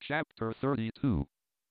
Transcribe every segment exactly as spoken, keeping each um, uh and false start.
Chapter thirty-two.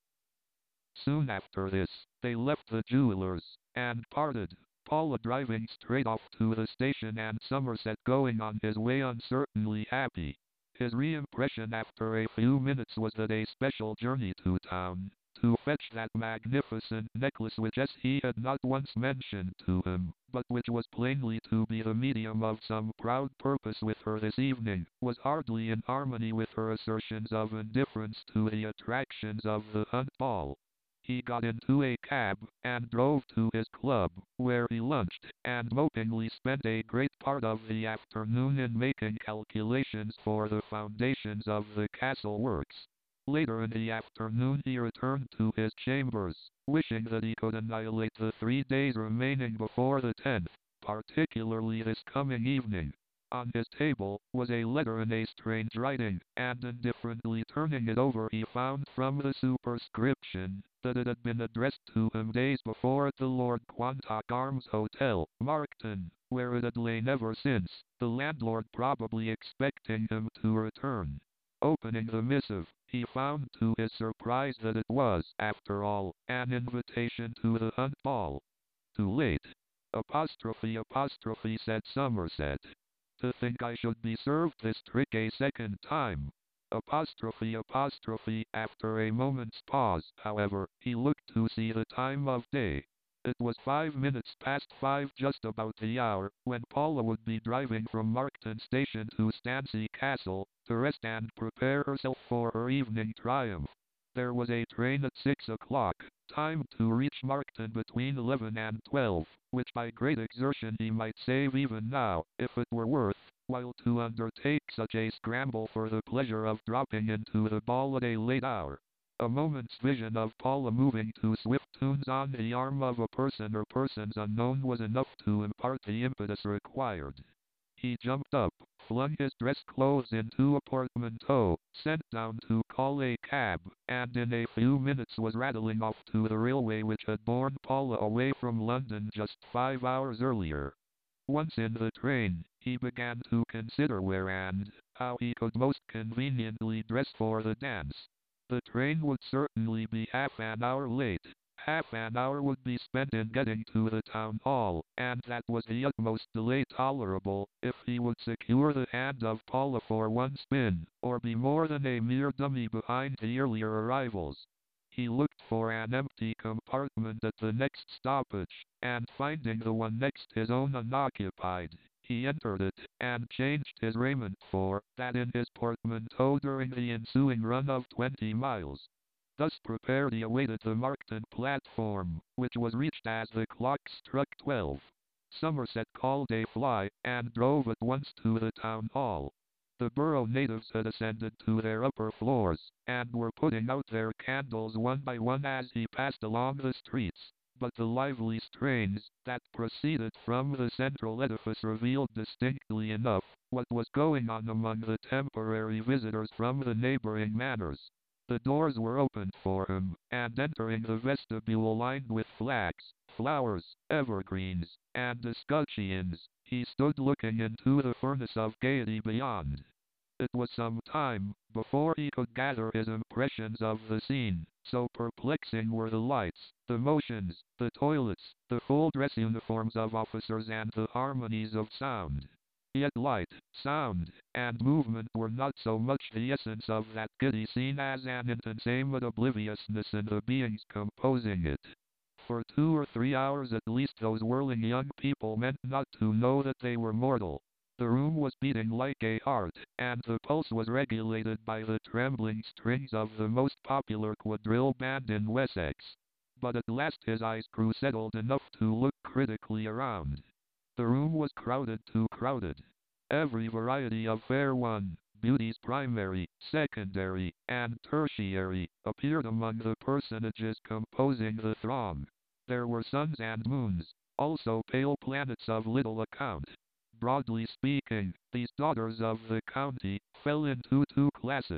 Soon after this, they left the jewelers, and parted, Paula driving straight off to the station and Somerset going on his way uncertainly happy. His re-impression after a few minutes was that a special journey to town, to fetch that magnificent necklace which as he had not once mentioned to him, but which was plainly to be the medium of some proud purpose with her this evening, was hardly in harmony with her assertions of indifference to the attractions of the Hunt Ball. He got into a cab, and drove to his club, where he lunched, and mopingly spent a great part of the afternoon in making calculations for the foundations of the castle works. Later in the afternoon he returned to his chambers, wishing that he could annihilate the three days remaining before the tenth, particularly this coming evening. On his table was a letter in a strange writing, and indifferently turning it over he found from the superscription that it had been addressed to him days before at the Lord Quantock Arms Hotel, Markton, where it had lain ever since, the landlord probably expecting him to return. Opening the missive, he found to his surprise that it was, after all, an invitation to the Hunt Ball. Too late. Apostrophe apostrophe said Somerset. To think I should be served this trick a second time. Apostrophe apostrophe. After a moment's pause, however, he looked to see the time of day. It was five minutes past five, just about the hour, when Paula would be driving from Markton Station to Stancy Castle, to rest and prepare herself for her evening triumph. There was a train at six o'clock, time to reach Markton between eleven and twelve, which by great exertion he might save even now, if it were worth while to undertake such a scramble for the pleasure of dropping into the ball at a late hour. A moment's vision of Paula moving to swift tunes on the arm of a person or persons unknown was enough to impart the impetus required. He jumped up, flung his dress clothes into a portmanteau, sent down to call a cab, and in a few minutes was rattling off to the railway which had borne Paula away from London just five hours earlier. Once in the train, he began to consider where and how he could most conveniently dress for the dance. The train would certainly be half an hour late. Half an hour would be spent in getting to the town hall, and that was the utmost delay tolerable, if he would secure the hand of Paula for one spin, or be more than a mere dummy behind the earlier arrivals. He looked for an empty compartment at the next stoppage, and finding the one next his own unoccupied, he entered it, and changed his raiment for that in his portmanteau during the ensuing run of twenty miles. Thus prepared he awaited the Markton platform, which was reached as the clock struck twelve. Somerset called a fly, and drove at once to the town hall. The borough natives had ascended to their upper floors, and were putting out their candles one by one as he passed along the streets, but the lively strains that proceeded from the central edifice revealed distinctly enough what was going on among the temporary visitors from the neighboring manors. The doors were opened for him, and entering the vestibule lined with flags, flowers, evergreens, and escutcheons, he stood looking into the furnace of gaiety beyond. It was some time before he could gather his impressions of the scene, so perplexing were the lights, the motions, the toilets, the full dress uniforms of officers and the harmonies of sound. Yet light, sound, and movement were not so much the essence of that giddy scene as an insensate obliviousness in the beings composing it. For two or three hours at least those whirling young people meant not to know that they were mortal. The room was beating like a heart, and the pulse was regulated by the trembling strings of the most popular quadrille band in Wessex. But at last his eyes grew settled enough to look critically around. The room was crowded too crowded. Every variety of fair one, beauties primary, secondary, and tertiary, appeared among the personages composing the throng. There were suns and moons, also pale planets of little account. Broadly speaking, these daughters of the county fell into two classes.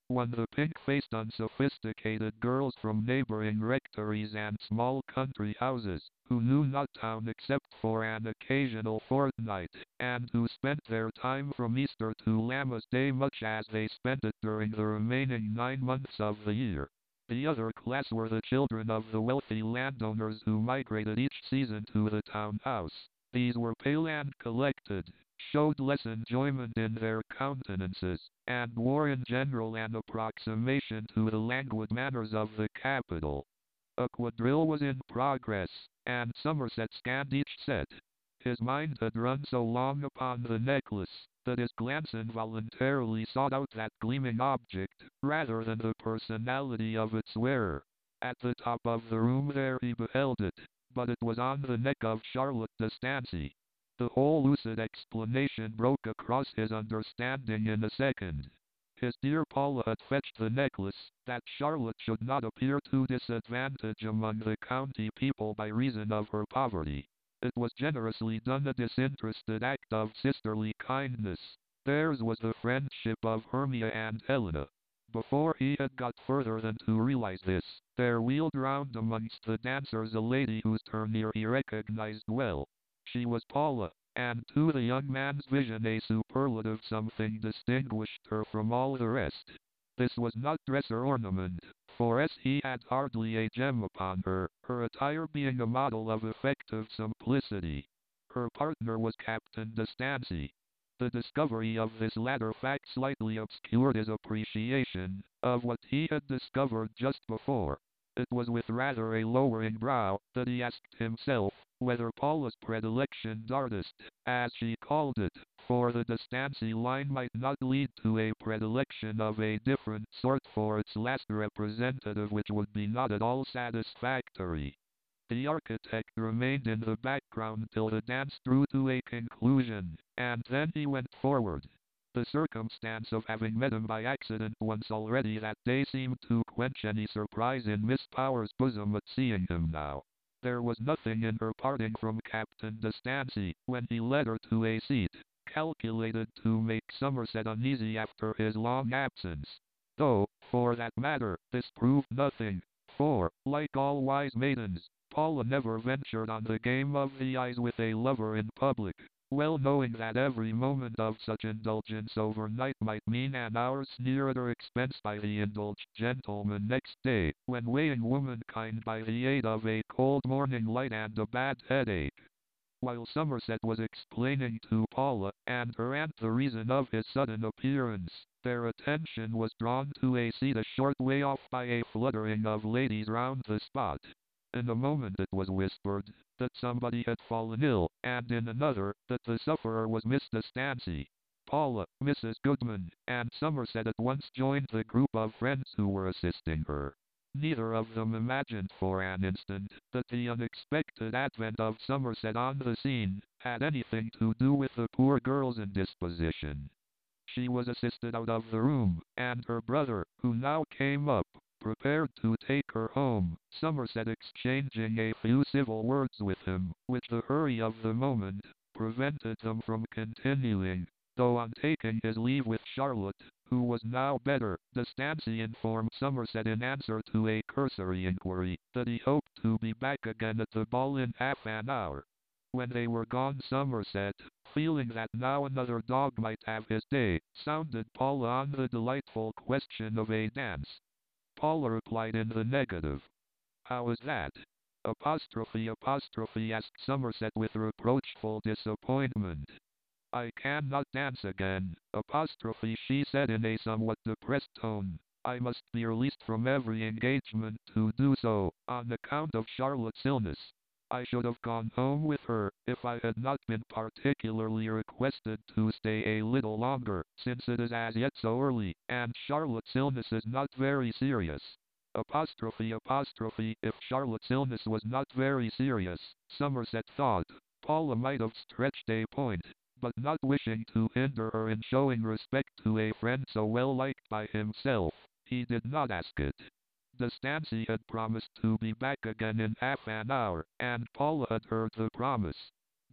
when the pink-faced unsophisticated girls from neighboring rectories and small country houses, who knew not town except for an occasional fortnight, and who spent their time from Easter to Lammas Day much as they spent it during the remaining nine months of the year. The other class were the children of the wealthy landowners who migrated each season to the townhouse. These were pale and collected, showed less enjoyment in their countenances, and wore in general an approximation to the languid manners of the capital. A quadrille was in progress, and Somerset scanned each set. His mind had run so long upon the necklace, that his glance involuntarily sought out that gleaming object, rather than the personality of its wearer. At the top of the room there he beheld it, but it was on the neck of Charlotte de Stancy. The whole lucid explanation broke across his understanding in a second. His dear Paula had fetched the necklace, that Charlotte should not appear to disadvantage among the county people by reason of her poverty. It was generously done, a disinterested act of sisterly kindness. Theirs was the friendship of Hermia and Helena. Before he had got further than to realize this, there wheeled round amongst the dancers a lady whose tournure he recognized well. She was Paula, and to the young man's vision a superlative something distinguished her from all the rest. This was not dress or ornament, for as he had hardly a gem upon her, her attire being a model of effective simplicity. Her partner was Captain de Stancy. The discovery of this latter fact slightly obscured his appreciation of what he had discovered just before. It was with rather a lowering brow that he asked himself whether Paula's predilection d'artist, as she called it, for the de Stancy line might not lead to a predilection of a different sort for its last representative, which would be not at all satisfactory. The architect remained in the background till the dance drew to a conclusion, and then he went forward. The circumstance of having met him by accident once already that day seemed to quench any surprise in Miss Power's bosom at seeing him now. There was nothing in her parting from Captain de Stancy, when he led her to a seat, calculated to make Somerset uneasy after his long absence. Though, for that matter, this proved nothing, for, like all wise maidens, Paula never ventured on the game of the eyes with a lover in public, well knowing that every moment of such indulgence overnight might mean an hour's sneer at her expense by the indulged gentleman next day, when weighing womankind by the aid of a cold morning light and a bad headache. While Somerset was explaining to Paula and her aunt the reason of his sudden appearance, their attention was drawn to a seat a short way off by a fluttering of ladies round the spot. In a moment it was whispered that somebody had fallen ill, and in another, that the sufferer was Miss de Stancy. Paula, Missus Goodman, and Somerset at once joined the group of friends who were assisting her. Neither of them imagined for an instant that the unexpected advent of Somerset on the scene had anything to do with the poor girl's indisposition. She was assisted out of the room, and her brother, who now came up, prepared to take her home, Somerset exchanging a few civil words with him, which the hurry of the moment prevented them from continuing, though on taking his leave with Charlotte, who was now better, de Stancy informed Somerset in answer to a cursory inquiry, that he hoped to be back again at the ball in half an hour. When they were gone, Somerset, feeling that now another dog might have his day, sounded Paula on the delightful question of a dance. Paula replied in the negative. How is that? Apostrophe apostrophe asked Somerset with reproachful disappointment. I cannot dance again, apostrophe she said in a somewhat depressed tone. I must be released from every engagement to do so, on account of Charlotte's illness. I should have gone home with her, if I had not been particularly requested to stay a little longer, since it is as yet so early, and Charlotte's illness is not very serious. Apostrophe apostrophe if Charlotte's illness was not very serious, Somerset thought, Paula might have stretched a point, but not wishing to hinder her in showing respect to a friend so well liked by himself, he did not ask it. De Stancy had promised to be back again in half an hour, and Paula had heard the promise.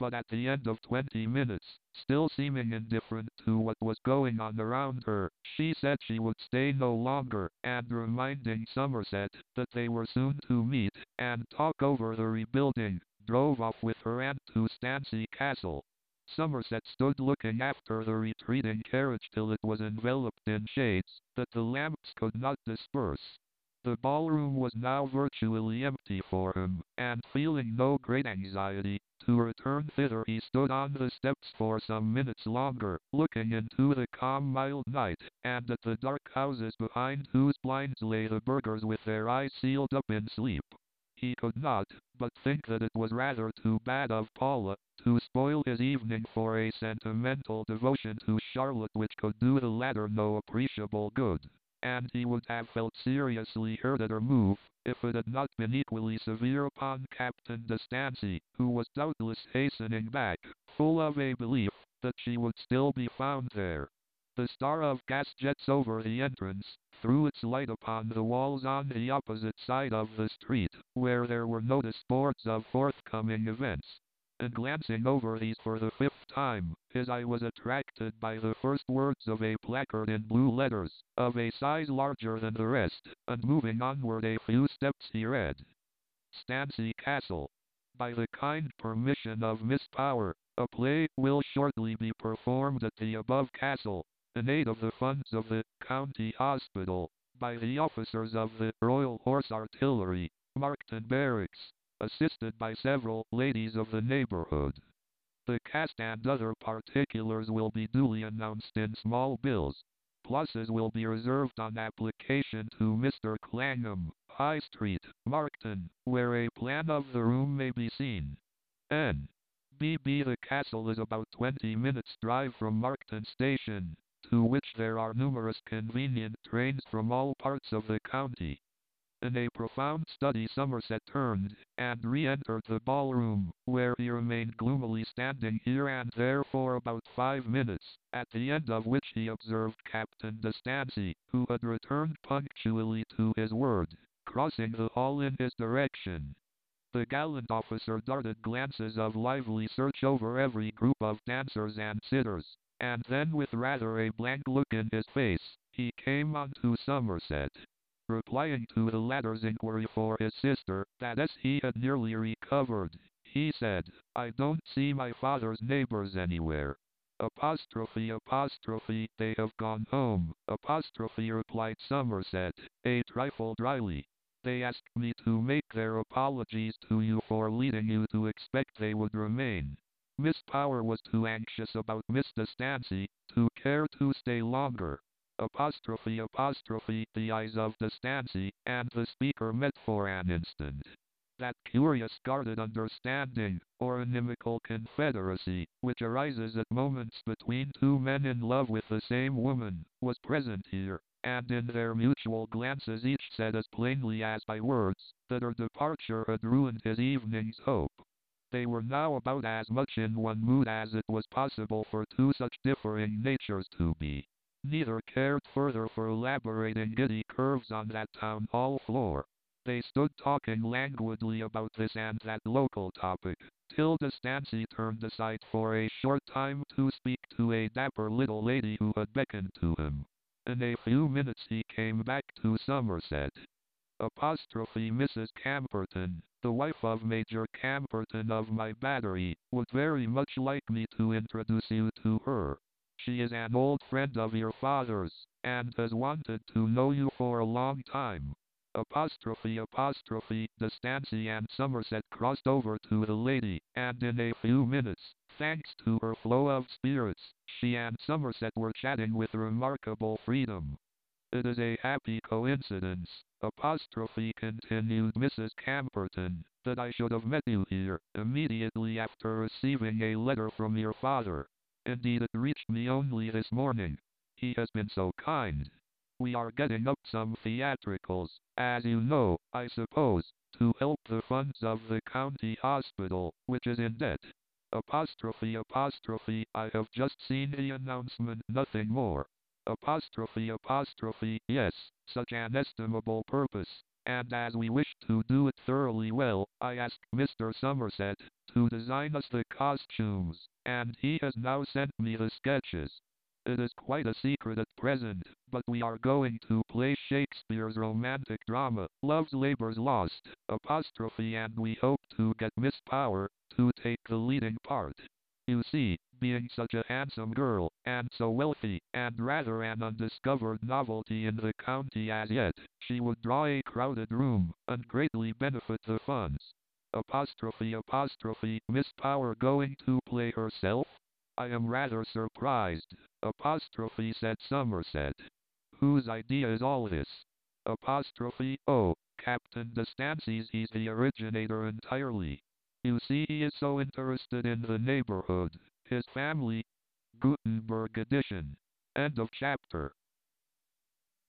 but at the end of twenty minutes, still seeming indifferent to what was going on around her, she said she would stay no longer, and reminding Somerset that they were soon to meet and talk over the rebuilding, drove off with her aunt to Stancy Castle. Somerset stood looking after the retreating carriage till it was enveloped in shades that the lamps could not disperse. The ballroom was now virtually empty for him, and feeling no great anxiety to return thither, he stood on the steps for some minutes longer, looking into the calm mild night, and at the dark houses behind whose blinds lay the burghers with their eyes sealed up in sleep. He could not but think that it was rather too bad of Paula to spoil his evening for a sentimental devotion to Charlotte which could do the latter no appreciable good, and he would have felt seriously hurt at her move, if it had not been equally severe upon Captain de Stancy, who was doubtless hastening back, full of a belief that she would still be found there. The star of gas jets over the entrance threw its light upon the walls on the opposite side of the street, where there were notice boards of forthcoming events. And glancing over these for the fifth time, his eye was attracted by the first words of a placard in blue letters, of a size larger than the rest, and moving onward a few steps he read: Stancy Castle. By the kind permission of Miss Power, a play will shortly be performed at the above castle, in aid of the funds of the County Hospital, by the officers of the Royal Horse Artillery, Markton Barracks, assisted by several ladies of the neighborhood. The cast and other particulars will be duly announced in small bills. Places will be reserved on application to Mister Clangham, High Street, Markton, where a plan of the room may be seen. N. B B The castle is about twenty minutes' drive from Markton Station, to which there are numerous convenient trains from all parts of the county. In a profound study Somerset turned, and re-entered the ballroom, where he remained gloomily standing here and there for about five minutes, at the end of which he observed Captain de Stancy, who had returned punctually to his word, crossing the hall in his direction. The gallant officer darted glances of lively search over every group of dancers and sitters, and then with rather a blank look in his face, he came on to Somerset. Replying to the latter's inquiry for his sister, that as he had nearly recovered, he said, I don't see my father's neighbors anywhere. Apostrophe apostrophe they have gone home, apostrophe replied Somerset, a trifle dryly. They asked me to make their apologies to you for leading you to expect they would remain. Miss Power was too anxious about Miss de Stancy to care to stay longer. Apostrophe apostrophe the eyes of de Stancy and the speaker met for an instant. That curious guarded understanding, or inimical confederacy, which arises at moments between two men in love with the same woman, was present here, and in their mutual glances each said as plainly as by words, that her departure had ruined his evening's hope. They were now about as much in one mood as it was possible for two such differing natures to be. Neither cared further for elaborating giddy curves on that town hall floor. They stood talking languidly about this and that local topic, till de Stancy turned aside for a short time to speak to a dapper little lady who had beckoned to him. In a few minutes he came back to Somerset. Apostrophe Missus Camperton, the wife of Major Camperton of my battery, would very much like me to introduce you to her. She is an old friend of your father's, and has wanted to know you for a long time. Apostrophe apostrophe de Stancy and Somerset crossed over to the lady, and in a few minutes, thanks to her flow of spirits, she and Somerset were chatting with remarkable freedom. It is a happy coincidence, apostrophe continued Missus Camperton, that I should have met you here, immediately after receiving a letter from your father. Indeed, it reached me only this morning. He has been so kind. We are getting up some theatricals, as you know, I suppose, to help the funds of the county hospital, which is in debt. Apostrophe apostrophe I have just seen the announcement, nothing more. Apostrophe apostrophe yes, such an estimable purpose. and as we wished to do it thoroughly well, I asked Mister Somerset to design us the costumes, and he has now sent me the sketches. It is quite a secret at present, but we are going to play Shakespeare's romantic drama, Love's Labour's Lost, apostrophe, and we hope to get Miss Power to take the leading part. You see, being such a handsome girl, and so wealthy, and rather an undiscovered novelty in the county as yet, she would draw a crowded room, and greatly benefit the funds. Apostrophe apostrophe, Miss Power going to play herself? I am rather surprised, apostrophe, said Somerset. Whose idea is all this? Apostrophe, oh, Captain De Stancy's, he's the originator entirely. You see, he is so interested in the neighborhood, his family. Gutenberg edition. End of chapter.